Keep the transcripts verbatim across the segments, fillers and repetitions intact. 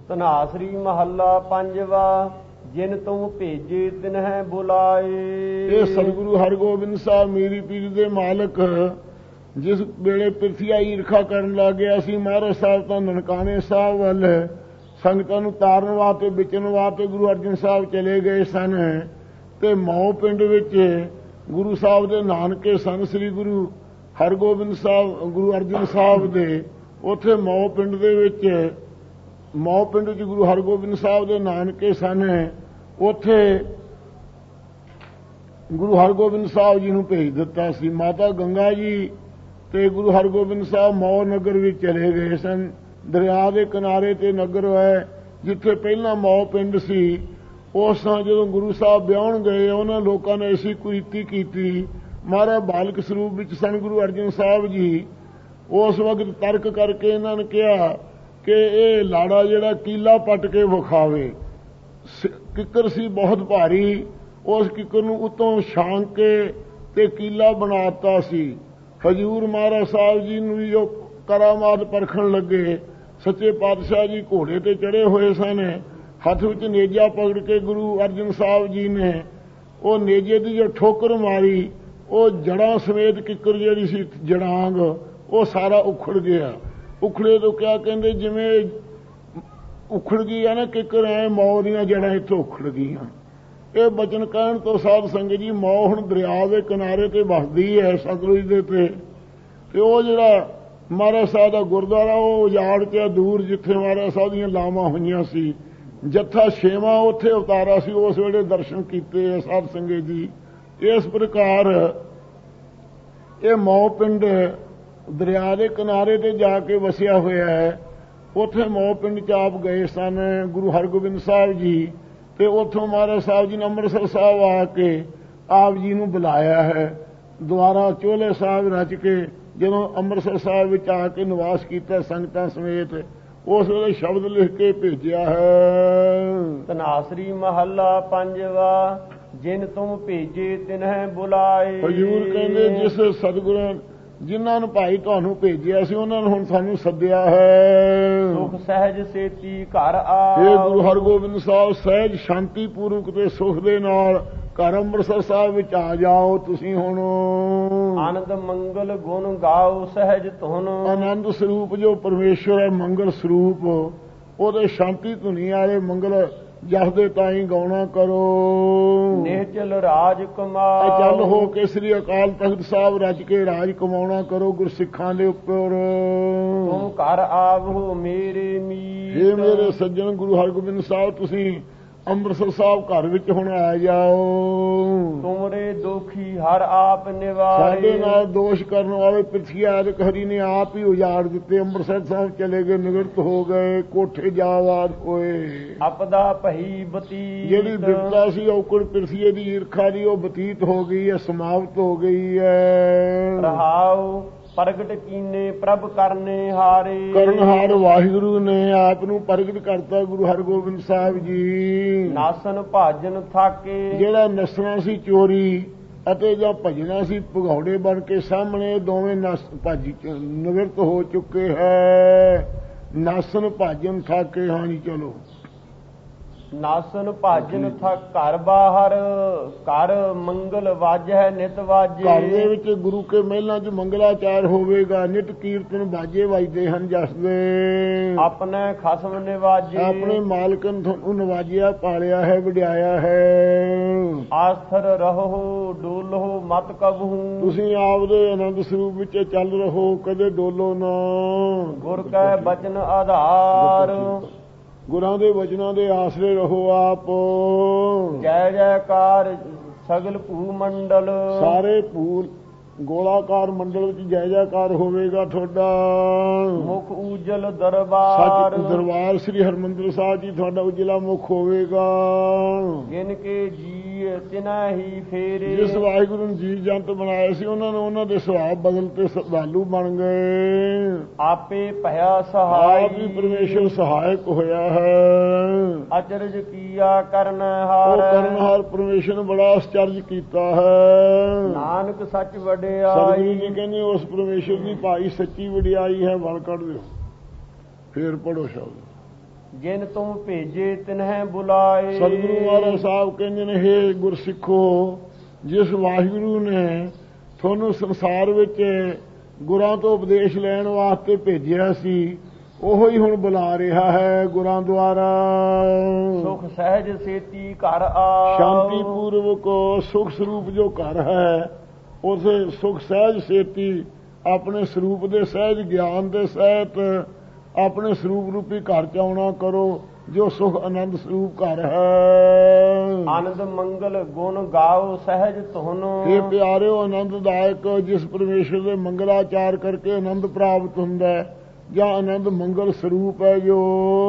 ਧਨਾਸਰੀ ਮਹੱਲਾ ਪੰਜਵਾ। ਜਿਨ ਤੂੰ ਭੇਜੇ ਤਿਨਹਿ ਬੁਲਾਏ। ਇਹ ਸਤਿਗੁਰੂ ਹਰਗੋਬਿੰਦ ਸਾਹਿਬ ਮੇਰੀ ਪੀਰ ਦੇ ਮਾਲਕ ਜਿਸ ਵੇਲੇ ਪਿਰਥੀਆ ਈਰਖਾ ਕਰਨ ਲੱਗ ਗਿਆ ਸੀ, ਮਹਾਰਾਜ ਸਾਹਿਬ ਤਾਂ ਨਨਕਾਣੇ ਸਾਹਿਬ ਵੱਲ ਸੰਗਤਾਂ ਨੂੰ ਤਾਰਨ ਵਾਸਤੇ ਵਿਚਰਨ ਵਾਸਤੇ ਗੁਰੂ ਅਰਜਨ ਸਾਹਿਬ ਚਲੇ ਗਏ ਸਨ। ਤੇ ਮੌ ਪਿੰਡ ਵਿੱਚ ਗੁਰੂ ਸਾਹਿਬ ਦੇ ਨਾਨਕੇ ਸਨ, ਸ੍ਰੀ ਗੁਰੂ ਹਰਗੋਬਿੰਦ ਸਾਹਿਬ ਗੁਰੂ ਅਰਜਨ ਸਾਹਿਬ ਦੇ। ਉੱਥੇ ਮੌ ਪਿੰਡ ਦੇ ਵਿੱਚ ਮੌ ਪਿੰਡ ਵਿੱਚ ਗੁਰੂ ਹਰਗੋਬਿੰਦ ਸਾਹਿਬ ਦੇ ਨਾਨਕੇ ਸਨ। ਉੱਥੇ ਗੁਰੂ ਹਰਗੋਬਿੰਦ ਸਾਹਿਬ ਜੀ ਨੂੰ ਭੇਜ ਦਿੱਤਾ ਸੀ। ਮਾਤਾ ਗੰਗਾ ਜੀ ਤੇ ਗੁਰੂ ਹਰਗੋਬਿੰਦ ਸਾਹਿਬ ਮੌ ਨਗਰ ਵਿੱਚ ਚਲੇ ਗਏ ਸਨ। ਦਰਿਆ ਦੇ ਕਿਨਾਰੇ ਤੇ ਨਗਰ ਹੈ, ਜਿੱਥੇ ਪਹਿਲਾਂ ਮੌ ਪਿੰਡ ਸੀ। ਉਸ ਥਾਂ ਜਦੋਂ ਗੁਰੂ ਸਾਹਿਬ ਵਿਆਹਣ ਗਏ, ਉਹਨਾਂ ਲੋਕਾਂ ਨੇ ਐਸੀ ਕੁਰੀਤੀ ਕੀਤੀ। ਮਹਾਰਾਜ ਬਾਲਕ ਸਰੂਪ ਵਿੱਚ ਸਨ ਗੁਰੂ ਅਰਜਨ ਸਾਹਿਬ ਜੀ। ਉਸ ਵਕਤ ਤਰਕ ਕਰਕੇ ਇਹਨਾਂ ਨੇ ਕਿਹਾ ਕਿ ਇਹ ਲਾੜਾ ਜਿਹੜਾ ਕੀਲਾ ਪੱਟ ਕੇ ਵਿਖਾਵੇ। ਕਿੱਕਰ ਸੀ ਬਹੁਤ ਭਾਰੀ, ਉਸ ਕਿੱਕਰ ਨੂੰ ਉਤੋਂ ਛਾਂਕ ਕੇ ਤੇ ਕੀਲਾ ਬਣਾਤਾ ਸੀ। ਹਜ਼ੂਰ ਮਹਾਰਾਜ ਸਾਹਿਬ ਜੀ ਨੂੰ ਵੀ ਜੋ ਕਰਾਮਾਤ ਪਰਖਣ ਲੱਗੇ। ਸੱਚੇ ਪਾਤਸ਼ਾਹ ਜੀ ਘੋੜੇ ਤੇ ਚੜੇ ਹੋਏ ਸਨ, ਹੱਥ ਵਿੱਚ ਨੇਜਾ ਪਕੜ ਕੇ ਗੁਰੂ ਅਰਜਨ ਸਾਹਿਬ ਜੀ ਨੇ ਉਹ ਨੇਜੇ ਦੀ ਜੋ ਠੋਕਰ ਮਾਰੀ, ਉਹ ਜੜਾਂ ਸਮੇਤ ਕਿੱਕਰ ਜਿਹੜੀ ਸੀ ਜੜਾਂਗ, ਉਹ ਸਾਰਾ ਉਖੜ ਗਿਆ। ਉਖੜੇ ਤੋਂ ਕਿਆ ਕਹਿੰਦੇ, ਜਿਵੇਂ ਉਖੜ ਗਈ ਆ ਨਾ ਕਿੱਕਰ, ਐ ਮੌ ਦੀਆਂ ਜੜਾਂ ਇੱਥੋਂ ਉਖੜ ਗਈਆਂ। ਇਹ ਬਚਨ ਕਹਿਣ ਤੋਂ ਸਾਧ ਸੰਗਤ ਜੀ, ਮੌ ਹੁਣ ਦਰਿਆ ਦੇ ਕਿਨਾਰੇ ਤੇ ਵਸਦੀ ਹੈ, ਸਤਲੁਜ ਦੇ ਤੇ। ਤੇ ਉਹ ਜਿਹੜਾ ਮਹਾਰਾਜ ਸਾਹਿਬ ਦਾ ਗੁਰਦੁਆਰਾ ਉਹ ਉਜਾੜ ਕੇ ਦੂਰ, ਜਿੱਥੇ ਮਹਾਰਾਜ ਸਾਹਿਬ ਦੀਆਂ ਲਾਵਾਂ ਹੋਈਆਂ ਸੀ, ਜੱਥਾ ਛੇਵਾਂ ਉੱਥੇ ਉਤਾਰਾ ਸੀ। ਉਸ ਵੇਲੇ ਦਰਸ਼ਨ ਕੀਤੇ ਆ ਸਾਧ ਸੰਗਤ ਜੀ। ਇਸ ਪ੍ਰਕਾਰ ਇਹ ਮੌ ਪਿੰਡ ਦਰਿਆ ਦੇ ਕਿਨਾਰੇ ਤੇ ਜਾ ਕੇ ਵਸਿਆ ਹੋਇਆ ਹੈ। ਉੱਥੇ ਮੌ ਪਿੰਡ ਚ ਆਪ ਗਏ ਸਨ ਗੁਰੂ ਹਰਗੋਬਿੰਦ ਸਾਹਿਬ ਜੀ। ਤੇ ਉੱਥੋਂ ਮਹਾਰਾਜ ਸਾਹਿਬ ਜੀ ਨੇ ਅੰਮ੍ਰਿਤਸਰ ਸਾਹਿਬ ਆ ਕੇ ਆਪ ਜੀ ਨੂੰ ਬੁਲਾਇਆ ਹੈ। ਦੁਆਰਾ ਚੋਲੇ ਸਾਹਿਬ ਰਚ ਕੇ ਜਦੋਂ ਅੰਮ੍ਰਿਤਸਰ ਸਾਹਿਬ ਵਿੱਚ ਆ ਕੇ ਨਿਵਾਸ ਕੀਤਾ ਸੰਗਤਾਂ ਸਮੇਤ, ਉਸ ਵੇਲੇ ਸ਼ਬਦ ਲਿਖ ਕੇ ਭੇਜਿਆ ਹੈ। ਧਨਾਸਰੀ ਮਹੱਲਾ ਪੰਜਵਾ। ਜਿਨ ਤੂੰ ਭੇਜੇ ਤਿਨਹਿ ਬੁਲਾਏ। ਹਜ਼ੂਰ ਕਹਿੰਦੇ ਜਿਸ ਸਤਿਗੁਰਾਂ ਜਿਨ੍ਹਾਂ ਨੂੰ ਭਾਈ ਤੁਹਾਨੂੰ ਭੇਜਿਆ ਸੀ, ਉਹਨਾਂ ਨੂੰ ਹੁਣ ਸਾਨੂੰ ਸੱਦਿਆ ਹੈ। ਸੁਖ ਸਹਿਜ ਸੇਤੀ ਘਰ ਆ। ਇਹ ਗੁਰੂ ਹਰਗੋਬਿੰਦ ਸਾਹਿਬ ਸਹਿਜ ਸ਼ਾਂਤੀ ਪੂਰਵਕ ਤੇ ਸੁਖ ਦੇ ਨਾਲ ਘਰ ਅੰਮ੍ਰਿਤਸਰ ਸਾਹਿਬ ਵਿੱਚ ਆ ਜਾਓ। ਤੁਸੀਂ ਹੁਣ ਆਨੰਦ ਮੰਗਲ ਗੁਣ ਗਾਓ ਸਹਿਜ ਧੁਨ। ਆਨੰਦ ਸਰੂਪ ਜੋ ਪਰਮੇਸ਼ਵਰ ਹੈ, ਮੰਗਲ ਸਰੂਪ, ਉਹਦੇ ਸ਼ਾਂਤੀ ਧੁਨੀ ਵਾਲੇ ਮੰਗਲ ਜਸਦੇ ਤਾਈਂ ਗਾਉਣਾ ਕਰੋ। ਨਿਹਚਲ ਰਾਜ ਕਮਾਓ। ਚੱਲ ਹੋ ਕੇ ਸ੍ਰੀ ਅਕਾਲ ਤਖਤ ਸਾਹਿਬ ਰਚ ਕੇ ਰਾਜ ਕਮਾਉਣਾ ਕਰੋ ਗੁਰਸਿੱਖਾਂ ਦੇ ਉੱਪਰ। ਤੂੰ ਘਰ ਆਵੋ ਮੇਰੇ ਮੀਤ। ਇਹ ਮੇਰੇ ਸੱਜਣ ਗੁਰੂ ਹਰਗੋਬਿੰਦ ਸਾਹਿਬ, ਤੁਸੀਂ ਅੰਮ੍ਰਿਤਸਰ ਸਾਹਿਬ ਘਰ ਵਿੱਚ ਹੁਣ ਆ ਜਾਓ। ਤੁਮਰੇ ਦੋਖੀ ਹਰ ਆਪ ਨਿਵਾਰੇ। ਸਾਡੇ ਨਾਲ ਦੋਸ਼ ਕਰਨ ਵਾਲੇ ਪਿਰਥੀਆ ਆਦਿਕ ਹਰੀ ਨੇ ਆਪ ਹੀ ਉਜਾੜ ਦਿੱਤੇ। ਅੰਮ੍ਰਿਤਸਰ ਸਾਹਿਬ ਚਲੇ ਗਏ, ਨਿਵਰਤ ਹੋ ਗਏ, ਕੋਠੇ ਜਾਵਾਦ ਹੋਏ। ਆਪਦਾ ਭਈ ਬਤੀਤ। ਜਿਹੜੀ ਬਿਪਤਾ ਸੀ ਔਕੜ ਪਿਰਥੀਏ ਦੀ ਈਰਖਾ ਦੀ, ਉਹ ਬਤੀਤ ਹੋ ਗਈ ਹੈ, ਸਮਾਪਤ ਹੋ ਗਈ ਹੈ। ਰਹਾਉ ਪ੍ਰਗਟ ਕੀਨੇ ਪ੍ਰਭ ਕਰਨੇ ਹਾਰੇ। ਕਰਨਹਾਰ ਵਾਹਿਗੁਰੂ ਨੇ ਆਪ ਨੂੰ ਪ੍ਰਗਟ ਕਰਤਾ ਗੁਰੂ ਹਰਗੋਬਿੰਦ ਸਾਹਿਬ ਜੀ। ਨਾਸਨ ਭਾਜਨ ਥਾਕੇ। ਜਿਹੜਾ ਨੱਸਣਾ ਸੀ ਚੋਰੀ ਅਤੇ ਜਾਂ ਭਜਣਾ ਸੀ ਭਗੌੜੇ ਬਣ ਕੇ ਸਾਹਮਣੇ, ਦੋਵੇਂ ਨਸ ਭੱਜ ਨਿਵਰਤ ਹੋ ਚੁੱਕੇ ਹੈ। ਨਾਸਨ ਭਾਜਨ ਥਾਕੇ। ਹਾਂਜੀ ਚਲੋ। ਨਾਸਨ ਭਾਜਨ ਥਕ ਘਰ ਬਾਹਰ। ਘਰ ਮੰਗਲ ਵਾਜੈ ਨਿਤ ਵਾਜੇ। ਘਰ ਦੇ ਵਿੱਚ ਗੁਰੂ ਕੇ ਮਹਿਲਾਂ 'ਚ ਮੰਗਲਾਚਾਰ ਹੋਵੇਗਾ, ਨਿਤ ਕੀਰਤਨ ਬਾਜੇ ਵੱਜਦੇ ਹਨ ਜਸ ਦੇ। ਆਪਣੇ ਖਸਮ ਨਿਵਾਜੇ। ਆਪਣੇ ਮਾਲਕ ਨੇ ਤੁਹਾਨੂੰ ਨਵਾਜਿਆ, ਪਾਲਿਆ ਹੈ, ਵਡਿਆਇਆ ਹੈ। ਆਸਥਰ ਰਹੋ ਡੋਲੋ ਮਤ ਕਬਹੂ। ਤੁਸੀਂ ਆਪਦੇ ਆਨੰਦ ਸਰੂਪ ਵਿੱਚ ਚੱਲ ਰਹੋ, ਕਦੇ ਡੋਲੋ ਨਾ। ਗੁਰ ਕੈ ਬਚਨ ਆਧਾਰ। ਗੁਰਾਂ ਦੇ ਵਚਨਾਂ ਦੇ ਆਸਰੇ ਰਹੋ ਆਪ। ਜੈ ਜੈਕਾਰ ਸਗਲ ਭੂ ਮੰਡਲ। ਸਾਰੇ ਭੂ ਗੋਲਾਕਾਰ ਮੰਡਲ ਵਿੱਚ ਜੈ ਜੈਕਾਰ ਹੋਵੇਗਾ ਤੁਹਾਡਾ। ਮੁਖ ਉਜਲ ਦਰਬਾਰ। ਸੱਚ ਦਰਬਾਰ ਸ੍ਰੀ ਹਰਿਮੰਦਰ ਸਾਹਿਬ ਜੀ ਤੁਹਾਡਾ ਉਜਲਾ ਮੁਖ ਹੋਵੇਗਾ। ਜਿਨ ਕੇ ਜੀ ਤਿਨਾ ਹੀ ਫੇਰੇ। ਜਿਸ ਵਾਹਿਗੁਰੂ ਨੇ ਜੀ ਜੰਤ ਬਣਾਏ ਸੀ, ਉਹਨਾਂ ਨੂੰ ਉਹਨਾਂ ਦੇ ਸੁਭਾਅ ਬਦਲ ਤੇ ਸ਼ਰਧਾਲੂ ਬਣ ਗਏ। ਆਪੇ ਭਇਆ ਸਹਾਈ। ਆਪ ਵੀ ਪਰਮੇਸ਼ਰ ਸਹਾਇਕ ਹੋਇਆ ਹੈ। ਅਚਰਜ ਕੀਆ ਕਰਨਹਾਰ। ਉਹ ਕਰਨਹਾਰ ਪਰਮੇਸ਼ਰ ਨੇ ਬੜਾ ਅਚਰਜ ਕੀਤਾ ਹੈ। ਨਾਨਕ ਸੱਚ ਵਡਿਆਈ। ਸਤਿਗੁਰੂ ਜੀ ਕਹਿੰਦੇ ਉਸ ਪਰਮੇਸ਼ਰ ਦੀ ਭਾਈ ਸੱਚੀ ਵਡਿਆਈ ਹੈ। ਵਲ ਕੱਢ ਦਿਓ, ਫੇਰ ਪੜੋ ਸ਼ਬਦ। ਜਿਨ ਤੁਮ ਭੇਜੇ ਤਿਨਹਿ ਬੁਲਾਏ। ਸਤਿਗੁਰੂ ਮਹਾਰਾਜ ਸਾਹਿਬ ਕਹਿੰਦੇ ਨੇ, ਹੇ ਗੁਰਸਿੱਖੋ, ਜਿਸ ਵਾਹਿਗੁਰੂ ਨੇ ਤੁਹਾਨੂੰ ਸੰਸਾਰ ਵਿੱਚ ਗੁਰਾਂ ਤੋਂ ਉਪਦੇਸ਼ ਲੈਣ ਵਾਸਤੇ ਭੇਜਿਆ ਸੀ, ਉਹੋ ਹੀ ਹੁਣ ਬੁਲਾ ਰਿਹਾ ਹੈ ਗੁਰਾਂ ਦੁਆਰਾ। ਸੁਖ ਸਹਿਜ ਸੇਤੀ ਘਰ ਆ। ਸ਼ਾਂਤੀ ਪੂਰਵਕ ਸੁਖ ਸਰੂਪ ਜੋ ਘਰ ਹੈ, ਉਸ ਸੁਖ ਸਹਿਜ ਸੇਤੀ ਆਪਣੇ ਸਰੂਪ ਦੇ ਸਹਿਜ ਗਿਆਨ ਦੇ ਸਹਿਤ ਆਪਣੇ ਸਰੂਪ ਰੂਪੀ ਘਰ ਚ ਆਉਣਾ ਕਰੋ, ਜੋ ਸੁਖ ਆਨੰਦ ਸਰੂਪ ਘਰ ਹੈ। ਆਨੰਦ ਮੰਗਲ ਗੁਣ ਗਾਓ ਸਹਿਜ ਤੁਹਾਨੂੰ। ਇਹ ਪਿਆਰਿਓ, ਆਨੰਦਦਾਇਕ ਜਿਸ ਪਰਮੇਸ਼ਰ ਦੇ ਮੰਗਲਾਚਾਰ ਕਰਕੇ ਆਨੰਦ ਪ੍ਰਾਪਤ ਹੁੰਦਾ ਹੈ, ਜਾਂ ਆਨੰਦ ਮੰਗਲ ਸਰੂਪ ਹੈ, ਜੋ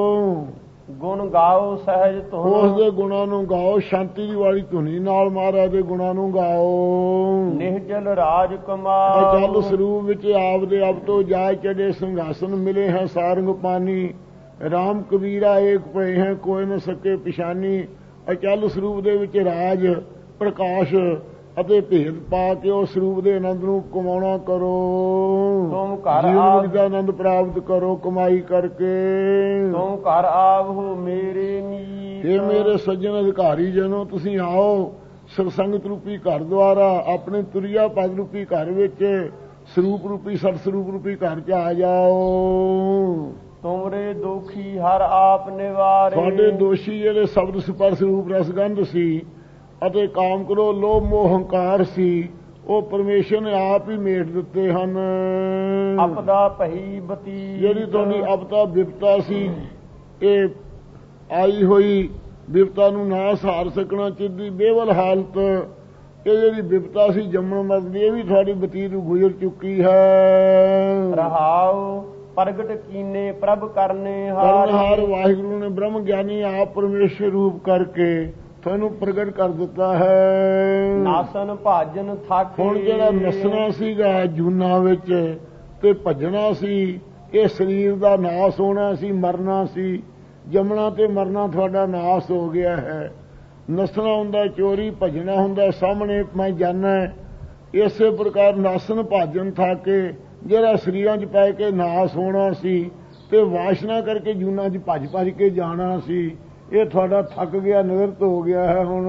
ਗੁਣ ਗਾਓ ਸਹਿਜ ਤੁਹਾਨੂੰ। ਉਸ ਦੇ ਗੁਣਾਂ ਨੂੰ ਗਾਓ, ਸ਼ਾਂਤੀ ਦੀ ਵਾਲੀ ਧੁਨੀ ਨਾਲ ਮਹਾਰਾਜ ਦੇ ਗੁਣਾਂ ਨੂੰ ਗਾਓ। ਨਿਹਜਲ ਰਾਜ ਕਮਾਓ। ਅਚਲ ਸਰੂਪ ਵਿੱਚ ਆਪ ਦੇ ਆਪ ਤੋਂ ਜਾਇ ਚੜੇ ਸਿੰਘਾਸਨ ਮਿਲੇ ਹੈ ਸਾਰੰਗ ਪਾਨੀ। ਰਾਮ ਕਬੀਰਾ ਏਕ ਪਏ ਹੈ ਕੋਈ ਨ ਸਕੇ ਪਛਾਨੀ। ਅਚਲ ਸਰੂਪ ਦੇ ਵਿੱਚ ਰਾਜ ਪ੍ਰਕਾਸ਼ ਅਤੇ ਭੇਦ ਪਾ ਕੇ ਉਸ ਸਰੂਪ ਦੇ ਆਨੰਦ ਨੂੰ ਕਮਾਉਣਾ ਕਰੋ। ਤੁਮ ਘਰ ਜੀਵਨ ਦਾ ਆਨੰਦ ਪ੍ਰਾਪਤ ਕਰੋ ਕਮਾਈ ਕਰਕੇ। ਤੁਮ ਘਰ ਆਵੋ ਮੇਰੇ ਮੀਤ। ਇਹ ਮੇਰੇ ਸੱਜਣ ਅਧਿਕਾਰੀ ਜਨੋ, ਤੁਸੀਂ ਆਓ ਸਤਸੰਗਤ ਰੂਪੀ ਘਰ ਦੁਆਰਾ ਆਪਣੇ ਤੁਰਿਆ ਪਦ ਰੂਪੀ ਘਰ ਵਿੱਚ ਸਰੂਪ ਰੂਪੀ ਸਤ ਸਰੂਪ ਰੂਪੀ ਘਰ ਚ ਆ ਜਾਓ। ਤੁਮਰੇ ਦੋਖੀ ਹਰ ਆਪ ਨਿਵਾਰੇ। ਤੁਹਾਡੇ ਦੋਸ਼ੀ ਜਿਹੜੇ ਸ਼ਬਦ ਸਪਰਸ਼ ਰੂਪ ਰਸਗੰਧ ਸੀ ਅਤੇ ਕਾਮ ਕਰੋ ਲੋਭ ਮੋਹ ਹੰਕਾਰ ਸੀ, ਉਹ ਪਰਮੇਸ਼ਰ ਨੇ ਆਪ ਹੀ ਮੇਟ ਦਿੱਤੇ ਹਨ। ਅਪਦਾ ਭਈ ਬਤੀ। ਜਿਹੜੀ ਤੁਹਾਡੀ ਅਪਦਾ ਬਿਪਤਾ ਸੀ, ਇਹ ਆਈ ਹੋਈ ਬਿਪਤਾ ਨੂੰ ਨਾ ਸਹਾਰ ਸਕਣਾ ਚਿੱਦੀ ਬੇਵਲ ਹਾਲਤ, ਇਹ ਜਿਹੜੀ ਬਿਪਤਾ ਸੀ ਜੰਮਣ ਮਰਨ ਦੀ, ਇਹ ਵੀ ਤੁਹਾਡੀ ਬਤੀਤ ਗੁਜ਼ਰ ਚੁੱਕੀ ਹੈ। ਰਹਾਉ ਪ੍ਰਗਟ ਕੀਨੇ ਪ੍ਰਭ ਕਰਨੇ ਹਾਰ। ਹਾਰ ਵਾਹਿਗੁਰੂ ਨੇ ਬ੍ਰਹਮ ਗਿਆਨੀ ਆਪ ਪਰਮੇਸ਼ਰ ਰੂਪ ਕਰਕੇ ਤੁਹਾਨੂੰ ਪ੍ਰਗਟ ਕਰ ਦਿੱਤਾ ਹੈ। ਨਾਸਨ ਭਾਜਨ ਥਾਕੇ। ਹੁਣ ਜਿਹੜਾ ਨਸਣਾ ਸੀਗਾ ਜੂਨਾ ਵਿੱਚ ਤੇ ਭੱਜਣਾ ਸੀ, ਇਹ ਸਰੀਰ ਦਾ ਨਾਸ ਹੋਣਾ ਸੀ, ਮਰਨਾ ਸੀ। ਜੰਮਣਾ ਤੇ ਮਰਨਾ ਤੁਹਾਡਾ ਨਾਸ ਹੋ ਗਿਆ ਹੈ। ਨਸਣਾ ਹੁੰਦਾ ਚੋਰੀ, ਭੱਜਣਾ ਹੁੰਦਾ ਸਾਹਮਣੇ ਮੈਂ ਜਾਣਾ। ਇਸੇ ਪ੍ਰਕਾਰ ਨਾਸਨ ਭਾਜਨ ਥਾਕੇ, ਜਿਹੜਾ ਸਰੀਰਾਂ 'ਚ ਪੈ ਕੇ ਨਾਸ ਹੋਣਾ ਸੀ ਤੇ ਵਾਸ਼ਨਾ ਕਰਕੇ ਜੂਨਾ 'ਚ ਭੱਜ ਭੱਜ ਕੇ ਜਾਣਾ ਸੀ, ਇਹ ਤੁਹਾਡਾ ਥੱਕ ਗਿਆ, ਨਿਵਰਤ ਹੋ ਗਿਆ ਹੈ। ਹੁਣ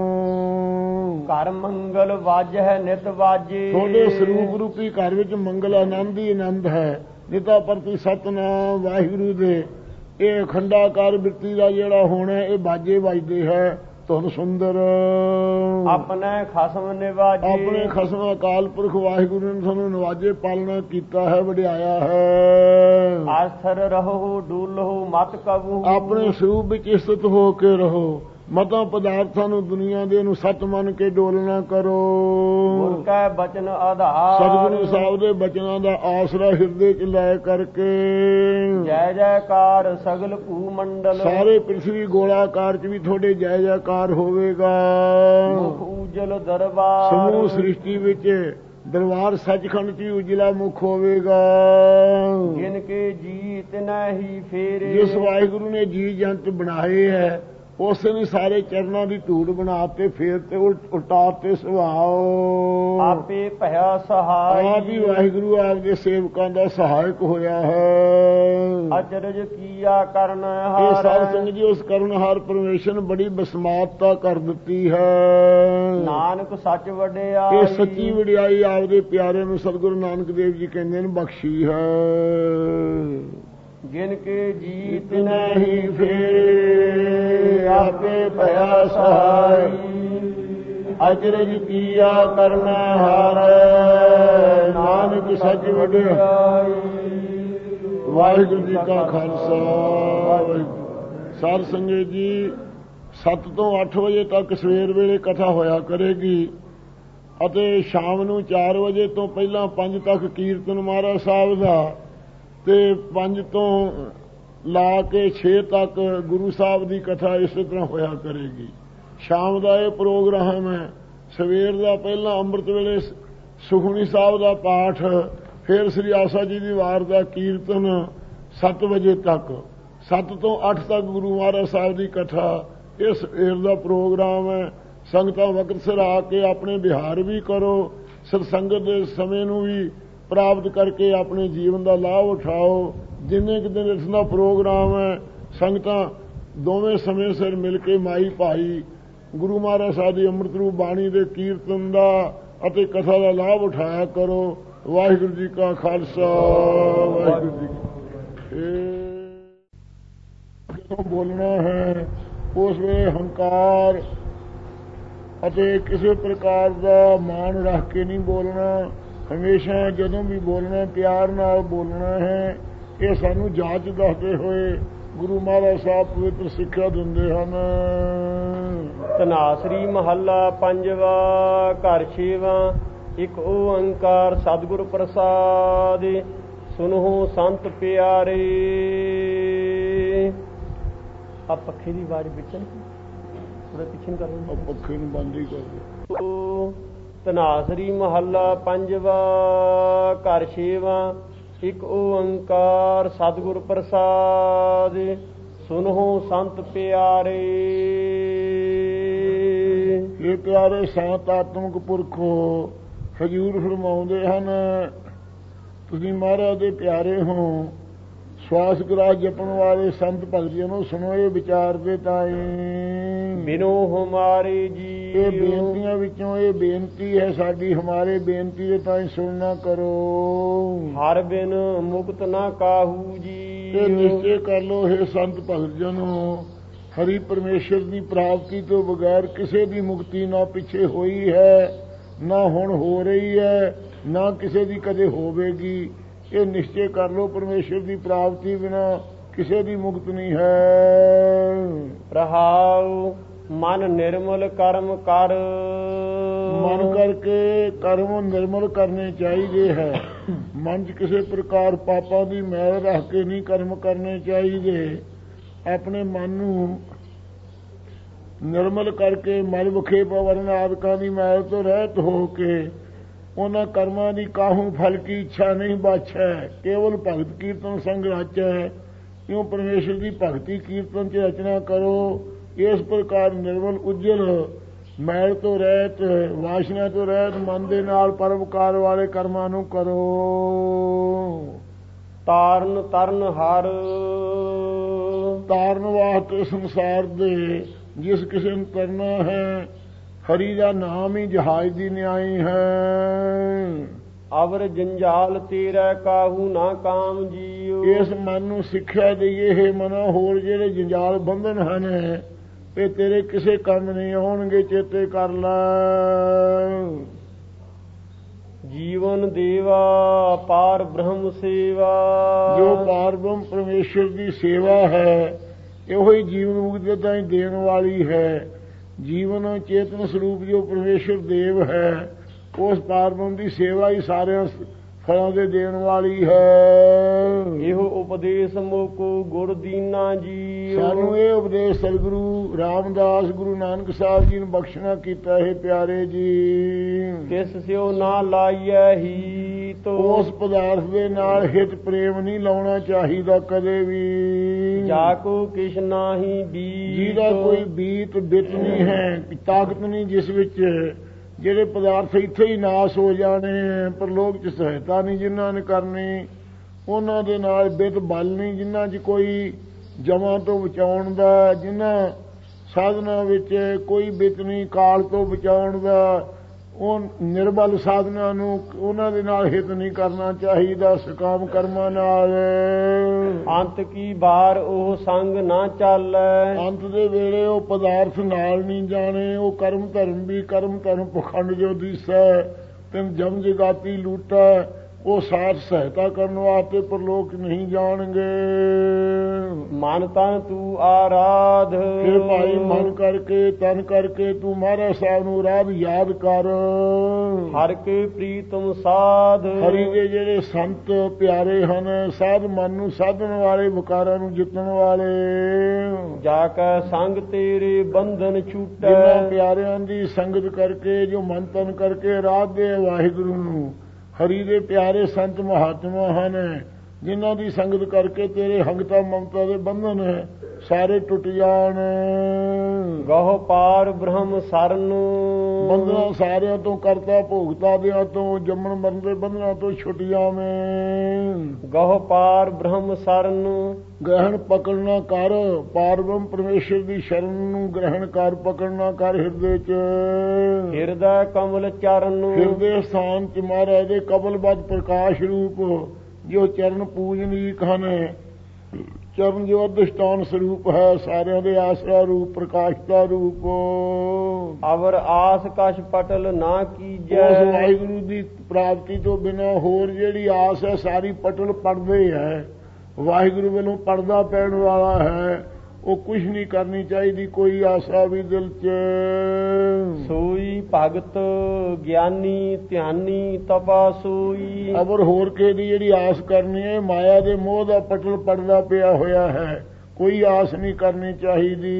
ਘਰ ਮੰਗਲ ਵਾਜ ਹੈ ਨਿਤ ਵਾਜੇ। ਤੁਹਾਡੇ ਸਰੂਪ ਰੂਪੀ ਘਰ ਵਿੱਚ ਮੰਗਲ ਆਨੰਦ ਹੀ ਆਨੰਦ ਹੈ। ਨਿਤਾ ਪ੍ਰਤੀ ਸਤਨਾਮ ਵਾਹਿਗੁਰੂ ਦੇ ਇਹ ਅਖੰਡਾਕਾਰ ਬਿਰਤੀ ਦਾ ਜਿਹੜਾ ਹੋਣਾ, ਇਹ ਬਾਜੇ ਵੱਜਦੇ ਹੈ ਧੁਨ ਸੁੰਦਰ। ਆਪਣੇ ਖਸਮ ਨਿਵਾਜੇ। ਆਪਣੇ ਖਸਮ ਅਕਾਲ ਪੁਰਖ ਵਾਹਿਗੁਰੂ ਨੇ ਤੁਹਾਨੂੰ ਨਿਵਾਜੇ, ਪਾਲਣਾ ਕੀਤਾ ਹੈ, ਵਡਿਆਇਆ ਹੈ। ਆਸਰ ਰਹੋ ਡੂਲੋ ਮਤ ਕਬੂ। ਆਪਣੇ ਸਰੂਪ ਵਿੱਚ ਸਥਿਤ ਹੋ ਕੇ ਰਹੋ, ਮਤਾਂ ਪਦਾਰਥਾਂ ਨੂੰ ਦੁਨੀਆ ਦੇ ਨੂੰ ਸੱਚ ਮੰਨ ਕੇ ਡੋਲਣਾ ਕਰੋ। ਗੁਰ ਕੈ ਬਚਨ ਆਧਾਰ। ਸਤਿਗੁਰੂ ਸਾਹਿਬ ਦੇ ਬਚਨਾਂ ਦਾ ਆਸਰਾ ਹਿਰਦੇ 'ਚ ਲੈ ਕਰਕੇ। ਜੈ ਜੈਕਾਰ ਸਗਲ ਭੂ ਮੰਡਲ। ਸਾਰੇ ਪ੍ਰਿਥਵੀ ਗੋਲਾਕਾਰ 'ਚ ਵੀ ਤੁਹਾਡੇ ਜੈ ਜੈਕਾਰ ਹੋਵੇਗਾ। ਮੁਖ ਉਜਲ ਦਰਬਾਰ। ਸਮੂਹ ਸ੍ਰਿਸ਼ਟੀ ਵਿੱਚ ਦਰਬਾਰ ਸੱਚਖੰਡ 'ਚ ਉਜਲਾ ਮੁਖ ਹੋਵੇਗਾ। ਜਿਨ ਕੇ ਜੀ ਤਿਨਹਿ ਫੇਰੇ। ਜਿਸ ਵਾਹਿਗੁਰੂ ਨੇ ਜੀ ਜੰਤ ਬਣਾਏ ਹੈ, ਉਸ ਨੇ ਸਾਰੇ ਚਰਨਾਂ ਦੀ ਧੂੜ ਬਣਾਤੇ, ਫੇਰ ਤੇ ਉਲਟਾ ਤੇ ਸੁਭਾਓ। ਆਪੇ ਭਇਆ ਸਹਾਈ। ਆਪ ਹੀ ਵਾਹਿਗੁਰੂ ਆਪਦੇ ਸੇਵਕਾਂ ਦਾ ਸਹਾਇਕ ਹੋਇਆ ਹੈ। ਅਚਰਜ ਕੀਆ ਕਰਨ ਹਾਰ। ਇਹ ਸਾਧ ਸੰਗਤ ਜੀ, ਉਸ ਕਰਨਹਾਰ ਪਰਮੇਸ਼ਰ ਨੇ ਬੜੀ ਬਸਮਾਤਤਾ ਕਰ ਦਿੱਤੀ ਹੈ। ਨਾਨਕ ਸੱਚ ਵਡਿਆਈ। ਇਹ ਸੱਚੀ ਵਡਿਆਈ ਆਪਦੇ ਪਿਆਰੇ ਨੂੰ ਸਤਿਗੁਰੂ ਨਾਨਕ ਦੇਵ ਜੀ ਕਹਿੰਦੇ ਨੇ ਬਖਸ਼ੀ ਹੈ। ਜਿਨ ਕੇ ਜੀਤ ਨਹੀਂ ਫੇਰੇ। ਆਪੇ ਭਇਆ ਸਹਾਈ। ਅਚਰਜ ਕੀਆ ਕਰਨਾ ਹਾਰ। ਨਾਨਕ ਸੱਚ ਵਡਿਆਈ। ਵਾਹਿਗੁਰੂ ਜੀ ਕਾ ਖਾਲਸਾ ਵਾਹਿਗੁਰੂ। ਸਾਧ ਸੰਗਤ ਜੀ, ਸੱਤ ਤੋਂ ਅੱਠ ਵਜੇ ਤੱਕ ਸਵੇਰ ਵੇਲੇ ਕਥਾ ਹੋਇਆ ਕਰੇਗੀ ਅਤੇ ਸ਼ਾਮ ਨੂੰ ਚਾਰ ਵਜੇ ਤੋਂ ਪਹਿਲਾਂ ਪੰਜ ਤੱਕ ਕੀਰਤਨ ਮਹਾਰਾਜ ਸਾਹਿਬ ਦਾ, ਤੇ ਪੰਜ ਤੋਂ ਲਾ ਕੇ ਛੇ ਤੱਕ ਗੁਰੂ ਸਾਹਿਬ ਦੀ ਕਥਾ ਇਸੇ ਤਰ੍ਹਾਂ ਹੋਇਆ ਕਰੇਗੀ। ਸ਼ਾਮ ਦਾ ਇਹ ਪ੍ਰੋਗਰਾਮ ਹੈ। ਸਵੇਰ ਦਾ ਪਹਿਲਾਂ ਅੰਮ੍ਰਿਤ ਵੇਲੇ ਸੁਖਮਨੀ ਸਾਹਿਬ ਦਾ ਪਾਠ, ਫਿਰ ਸ੍ਰੀ ਆਸਾ ਜੀ ਦੀ ਵਾਰ ਦਾ ਕੀਰਤਨ ਸੱਤ ਵਜੇ ਤੱਕ, ਸੱਤ ਤੋਂ ਅੱਠ ਤੱਕ ਗੁਰੂ ਮਹਾਰਾਜ ਸਾਹਿਬ ਦੀ ਕਥਾ, ਇਹ ਸਵੇਰ ਦਾ ਪ੍ਰੋਗਰਾਮ ਹੈ। ਸੰਗਤਾਂ ਵਕਤ ਸਿਰ ਆ ਕੇ ਆਪਣੇ ਵਿਹਾਰ ਵੀ ਕਰੋ, ਸਤਸੰਗਤ ਦੇ ਸਮੇਂ ਨੂੰ ਵੀ ਪ੍ਰਾਪਤ ਕਰਕੇ ਆਪਣੇ ਜੀਵਨ ਦਾ ਲਾਭ ਉਠਾਓ। ਜਿੰਨੇ ਕਿ ਦਿਨ ਇਸ ਦਾ ਪ੍ਰੋਗਰਾਮ ਹੈ, ਸੰਗਤਾਂ ਦੋਵੇਂ ਸਮੇਂ ਸਿਰ ਮਿਲ ਕੇ ਮਾਈ ਭਾਈ ਗੁਰੂ ਮਹਾਰਾਜ ਸਾਹਿਬ ਦੀ ਅੰਮ੍ਰਿਤ ਰੂਪ ਬਾਣੀ ਦੇ ਕੀਰਤਨ ਦਾ ਅਤੇ ਕਥਾ ਦਾ ਲਾਭ ਉਠਾਇਆ ਕਰੋ। ਵਾਹਿਗੁਰੂ ਜੀ ਕਾ ਖਾਲਸਾ, ਵਾਹਿਗੁਰੂ ਜੀ ਕੀ ਫਤਿਹ। ਜਦੋਂ ਬੋਲਣਾ ਹੈ ਉਸ ਵੇਲੇ ਹੰਕਾਰ ਅਤੇ ਕਿਸੇ ਪ੍ਰਕਾਰ ਦਾ ਮਾਣ ਰੱਖ ਕੇ ਨਹੀਂ ਬੋਲਣਾ। ਹਮੇਸ਼ਾ ਜਦੋਂ ਵੀ ਬੋਲਣਾ ਪਿਆਰ ਨਾਲ ਬੋਲਣਾ ਹੈ। ਇਹ ਸਾਨੂੰ ਜਾਂਚ ਦੱਸਦੇ ਹੋਏ ਗੁਰੂ ਮਹਾਰਾਜ ਸਾਹਿਬ ਪਵਿੱਤਰ ਸਿੱਖਿਆ ਦਿੰਦੇ ਹਨ। ਧਨਾਸਰੀ ਮਹੱਲਾ ਪੰਜਵਾ, ਘਰ ਛੇਵਾਂ। ਇੱਕ ਓੰਕਾਰ ਸਤਿਗੁਰ ਪ੍ਰਸਾਦ, ਸੁਨਹੁ ਸੰਤ ਪਿਆਰੇ। ਆ ਪੱਖੇ ਦੀ ਆਵਾਜ਼ ਵਿੱਚ ਥੋੜਾ ਪਿੱਛੇ ਨੂੰ ਕਰੋ, ਪੱਖੇ ਨੂੰ ਬੰਦ ਹੀ ਕਰ ਦਿਓ। ਧਨਾਸਰੀ ਮਹੱਲਾ ਪੰਜਵਾ, ਘਰ ਛੇਵਾਂ। ਇੱਕ ਓੰਕਾਰ ਸਤਿਗੁਰ ਪ੍ਰਸਾਦ, ਸੁਨਹੁ ਸੰਤ ਪਿਆਰੇ। ਇਹ ਪਿਆਰੇ ਸੰਤ ਆਤਮਿਕ ਪੁਰਖੋ ਹਜ਼ੂਰ ਫਰਮਾਉਂਦੇ ਹਨ, ਤੁਸੀਂ ਮਹਾਰਾਜ ਦੇ ਪਿਆਰੇ ਹੋ। ਸਵਾਸ ਗ੍ਰਾਸ ਜਪਣ ਵਾਲੇ ਸੰਤ ਭਗਤਾਂ ਨੂੰ ਸੁਣੋ ਇਹ ਵਿਚਾਰਦੇ ਤਾਈ। ਬਿਨੋ ਹਮਾਰੇ ਜੀ, ਇਹ ਬੇਨਤੀਆਂ ਵਿੱਚੋਂ ਇਹ ਬੇਨਤੀ ਹੈ ਸਾਡੀ, ਹਮਾਰੇ ਬੇਨਤੀ ਦੇ ਤਾਈ ਸੁਣਨਾ ਕਰੋ। ਹਰ ਬਿਨ ਮੁਕਤ ਨਾ ਕਾਹੂ ਜੀ, ਇਹ ਨਿਸ਼ਚੈ ਕਰ ਲੋ ਹੈ ਸੰਤ ਭਗਤ ਜਨੋ, ਹਰੀ ਪਰਮੇਸ਼ਰ ਦੀ ਪ੍ਰਾਪਤੀ ਤੋਂ ਬਗੈਰ ਕਿਸੇ ਦੀ ਮੁਕਤੀ ਨਾ ਪਿੱਛੇ ਹੋਈ ਹੈ, ਨਾ ਹੁਣ ਹੋ ਰਹੀ ਹੈ, ਨਾ ਕਿਸੇ ਦੀ ਕਦੇ ਹੋਵੇਗੀ। ਇਹ ਨਿਸ਼ਚੈ ਕਰ ਲੋ ਪਰਮੇਸ਼ਰ ਦੀ ਪ੍ਰਾਪਤੀ ਬਿਨਾ ਕਿਸੇ ਦੀ ਮੁਕਤ ਨਹੀਂ ਹੈ। ਰਹਾਉ ਮਨ ਨਿਰਮਲ ਕਰਮ ਕਰ, ਮਨ ਕਰਕੇ ਕਰਮ ਨਿਰਮਲ ਕਰਨੇ ਚਾਹੀਦੇ ਹੈ। ਮਨ 'ਚ ਕਿਸੇ ਪ੍ਰਕਾਰ ਪਾਪਾਂ ਦੀ ਮੈਲ ਰੱਖ ਕੇ ਨਹੀਂ ਕਰਮ ਕਰਨੇ ਚਾਹੀਦੇ। ਆਪਣੇ ਮਨ ਨੂੰ ਨਿਰਮਲ ਕਰਕੇ ਮਲ ਵਿਖੇਪ ਵਰਨ ਆਦਿਕਾਂ ਦੀ ਮੈਲ ਤੋਂ ਰਹਿਤ ਹੋ ਕੇ ਉਹਨਾਂ ਕਰਮਾਂ ਦੀ ਕਾਹੂ ਫਲ ਕੀ ਇੱਛਾ ਨਹੀਂ ਬਾਛੈ, ਕੇਵਲ ਭਗਤ ਕੀਰਤਨ ਸੰਗ ਰਚੈ। ਇਉਂ ਪਰਮੇਸ਼ਰ ਦੀ ਭਗਤੀ ਕੀਰਤਨ 'ਚ ਰਚਨਾ ਕਰੋ। ਇਸ ਪ੍ਰਕਾਰ ਨਿਰਮਲ ਉਜਲ ਮੈਲ ਤੋਂ ਰਹਿਤ, ਵਾਸ਼ਨਾ ਤੋਂ ਰਹਿਤ ਮਨ ਦੇ ਨਾਲ ਪਰਉਪਕਾਰ ਵਾਲੇ ਕਰਮਾਂ ਨੂੰ ਕਰੋ। ਤਾਰਨ ਤਰਨ ਹਰ, ਤਾਰਨ ਵਾਸਤੇ ਸੰਸਾਰ ਦੇ ਜਿਸ ਕਿਸੇ ਨੂੰ ਤਰਨਾ ਹੈ, ਹਰੀ ਦਾ ਨਾਮ ਹੀ ਜਹਾਜ਼ ਦੀ ਨਿਆਈ ਹੈ। ਅਵਰ ਜੰਜਾਲ ਤੇਰਾ ਕਾਹੂ ਨਾ ਕਾਮ ਜੀਓ, ਇਸ ਮਨ ਨੂੰ ਸਿੱਖਿਆ ਦਈਏ ਹੈ ਮਨਾ, ਹੋਰ ਜਿਹੜੇ ਜੰਜਾਲ ਬੰਧਨ ਹਨ ਇਹ ਤੇਰੇ ਕਿਸੇ ਕੰਮ ਨਹੀਂ ਆਉਣਗੇ, ਚੇਤੇ ਕਰ ਲੈ। ਜੀਵਨ ਦੇਵਾ ਪਾਰ ਬ੍ਰਹਮ ਸੇਵਾ, ਜੋ ਪਾਰ ਬ੍ਰਹਮ ਪਰਮੇਸ਼ਰ ਦੀ ਸੇਵਾ ਹੈ ਇਹੋ ਹੀ ਜੀਵਨ ਮੁਕਤੀ ਤਾਈਂ ਦੇਣ ਵਾਲੀ ਹੈ। ਜੀਵਨ ਚੇਤਨ ਸਰੂਪ ਜੋ ਪਰਮੇਸ਼ਰ ਦੇਵ ਹੈ, ਉਸ ਪਾਰ ਬ੍ਰਹਮ ਦੀ ਸੇਵਾ ਹੀ ਸਾਰਿਆਂ ਫਲਾਂ ਦੇ ਦੇਣ ਵਾਲੀ ਹੈ। ਇਹੋ ਉਪਦੇਸ਼ ਮੋਕੋ ਗੁਰ ਦੀਨਾ ਜੀ, ਸਾਨੂੰ ਇਹ ਉਪਦੇਸ਼ ਸਤਿਗੁਰੂ ਰਾਮਦਾਸ ਗੁਰੂ ਨਾਨਕ ਸਾਹਿਬ ਜੀ ਨੇ ਬਖਸ਼ਣਾ ਕੀਤਾ ਹੈ। ਪਿਆਰੇ ਜੀ, ਕਿਸ ਸਿਓ ਨਾ ਲਾਈਐ ਹੀ ਤੋ, ਉਸ ਪਦਾਰਥ ਦੇ ਨਾਲ ਹਿਤ ਪ੍ਰੇਮ ਨਹੀਂ ਲਾਉਣਾ ਚਾਹੀਦਾ ਕਦੇ ਵੀ। ਜਾ ਕੋ ਕਿਛ ਨਾਹੀ ਬੀਤ, ਜਿਹਦਾ ਕੋਈ ਬੀਤ ਬਿਤ ਨਹੀਂ ਹੈ, ਤਾਕਤ ਨਹੀਂ ਜਿਸ ਵਿੱਚ, ਜਿਹੜੇ ਪਦਾਰਥ ਇੱਥੇ ਹੀ ਨਾਸ ਹੋ ਜਾਣੇ, ਪਰ ਲੋਕ 'ਚ ਸਹਾਇਤਾ ਨਹੀਂ ਜਿਨ੍ਹਾਂ ਨੇ ਕਰਨੀ, ਉਹਨਾਂ ਦੇ ਨਾਲ ਬਿਤ ਬਲ ਨਹੀਂ ਜਿਨ੍ਹਾਂ 'ਚ ਕੋਈ ਜਮਾਂ ਤੋਂ ਬਚਾਉਣ ਦਾ, ਜਿਨ੍ਹਾਂ ਸਾਧਨਾ ਵਿੱਚ ਕੋਈ ਬਿਤ ਨਹੀਂ ਕਾਲ ਤੋਂ ਬਚਾਉਣ ਦਾ, ਉਹ ਨਿਰਬਲ ਸਾਧਨਾ ਨੂੰ ਉਹਨਾਂ ਦੇ ਨਾਲ ਹਿਤ ਨਹੀਂ ਕਰਨਾ ਚਾਹੀਦਾ ਸਕਾਮ ਕਰਮਾਂ ਨਾਲ। ਅੰਤ ਕੀ ਬਾਰ ਉਹ ਸੰਗ ਨਾ ਚਾਲੈ, ਅੰਤ ਦੇ ਵੇਲੇ ਉਹ ਪਦਾਰਥ ਨਾਲ ਨਹੀਂ ਜਾਣੇ। ਉਹ ਕਰਮ ਧਰਮ ਵੀ ਕਰਮ ਧਰਮ ਪਖੰਡ ਜੋ ਦੀਸੈ, ਤਿੰਨ ਜਮ ਜਗਾਤੀ ਲੂਟੈ, ਉਹ ਸਾਥ ਸਹਾਇਤਾ ਕਰਨ ਵਾਸਤੇ ਪਰਲੋਕ ਨਹੀਂ ਜਾਣਗੇ। ਮਨ ਤਨ ਤੂੰ ਆਰਾਧ, ਫਿਰ ਭਾਈ ਮਨ ਕਰਕੇ ਤਨ ਕਰਕੇ ਤੂੰ ਮਹਾਰਾਜ ਸਾਹਿਬ ਨੂੰ ਰਾਧ ਯਾਦ ਕਰ। ਹਰ ਕੇ ਪ੍ਰੀਤਮ ਸਾਧ, ਹਰੀ ਦੇ ਜਿਹੜੇ ਸੰਤ ਪਿਆਰੇ ਹਨ, ਸਾਧ ਮਨ ਨੂੰ ਸਾਧਨ ਵਾਲੇ, ਵਿਕਾਰਾਂ ਨੂੰ ਜਿੱਤਣ ਵਾਲੇ। ਜਾ ਕੇ ਸੰਗ ਤੇਰੇ ਬੰਧਨ ਛੂਟੈ, ਜਿਨ੍ਹਾਂ ਪਿਆਰਿਆਂ ਦੀ ਸੰਗਤ ਕਰਕੇ ਜੋ ਮਨ ਤਨ ਕਰਕੇ ਰਾਧ ਦੇ ਵਾਹਿਗੁਰੂ ਨੂੰ, ਹਰੀ ਦੇ ਪਿਆਰੇ ਸੰਤ ਮਹਾਤਮਾ ਹਨ ਜਿਨ੍ਹਾਂ ਦੀ ਸੰਗਤ ਕਰਕੇ ਤੇਰੇ ਹੰਗਤਾ ਮਮਤਾ ਦੇ ਬੰਧਨ ਸਾਰੇ ਟੁੱਟ ਜਾਣ। ਗਹੁ ਪਾਰ ਬ੍ਰਹਮ ਸਰਨ ਬੰਧਨਾਂ ਸਾਰਿਆਂ ਤੋਂ ਕਰਤਾ ਭੋਗਤਾ ਦਿਆਂ ਤੋਂ ਜੰਮਣ ਮਰਨ ਦੇ ਬੰਧਨਾਂ ਤੋਂ ਛੁੱਟ ਜਾਵੇਂ। ਗਹੁ ਪਾਰ ਬ੍ਰਹਮ ਸਰਨ ਗ੍ਰਹਿਣ ਪਕੜਨਾ ਕਰ ਪਾਰ ਬ੍ਰਹਮ ਪਰਮੇਸ਼ਰ ਦੀ ਸ਼ਰਨ ਨੂੰ ਗ੍ਰਹਿਣ ਕਰ ਪਕੜਨਾ ਕਰ ਹਿਰਦੇ ਚ। ਹਿਰਦੈ ਕਮਲ ਚਰਨ ਹਿਰਦੇ ਸਥਾਨ ਚ ਮਹਾਰਾਜ ਦੇ ਕਮਲਬੱਧ ਪ੍ਰਕਾਸ਼ ਰੂਪ ਜੋ ਚਰਨ ਪੂਜਨੀਕ ਹਨ। ਚਰਨ ਜੋ ਅਧਿਸ਼ਟਾਨ ਸਰੂਪ ਹੈ ਸਾਰਿਆਂ ਦੇ ਆਸਰਾ ਰੂਪ ਪ੍ਰਕਾਸ਼ ਦਾ ਰੂਪ। ਅਵਰ ਆਸ ਕਛ ਪਟਲ ਨਾ ਕੀਜੈ। ਉਸ ਵਾਹਿਗੁਰੂ ਦੀ ਪ੍ਰਾਪਤੀ ਤੋਂ ਬਿਨਾਂ ਹੋਰ ਜਿਹੜੀ ਆਸ ਹੈ ਸਾਰੀ ਪਟਲ ਪੜਦੇ ਹੈ। ਵਾਹਿਗੁਰੂ ਵੱਲੋਂ ਪੜਦਾ ਪੈਣ ਵਾਲਾ ਹੈ ਉਹ ਕੁਛ ਨਹੀਂ ਕਰਨੀ ਚਾਹੀਦੀ ਕੋਈ ਆਸਾ ਵੀ ਦਿਲ ਚ। ਸੋਈ ਭਗਤ ਗਿਆਨੀ ਧਿਆਨੀ ਤਪਾ ਸੋਈ। ਅਵਰ ਹੋਰ ਕਿਸੇ ਦੀ ਜਿਹੜੀ ਆਸ ਕਰਨੀ ਹੈ ਮਾਇਆ ਦੇ ਮੋਹ ਦਾ ਪਟਲ ਪੜਦਾ ਪਿਆ ਹੋਇਆ ਹੈ ਕੋਈ ਆਸ ਨਹੀਂ ਕਰਨੀ ਚਾਹੀਦੀ।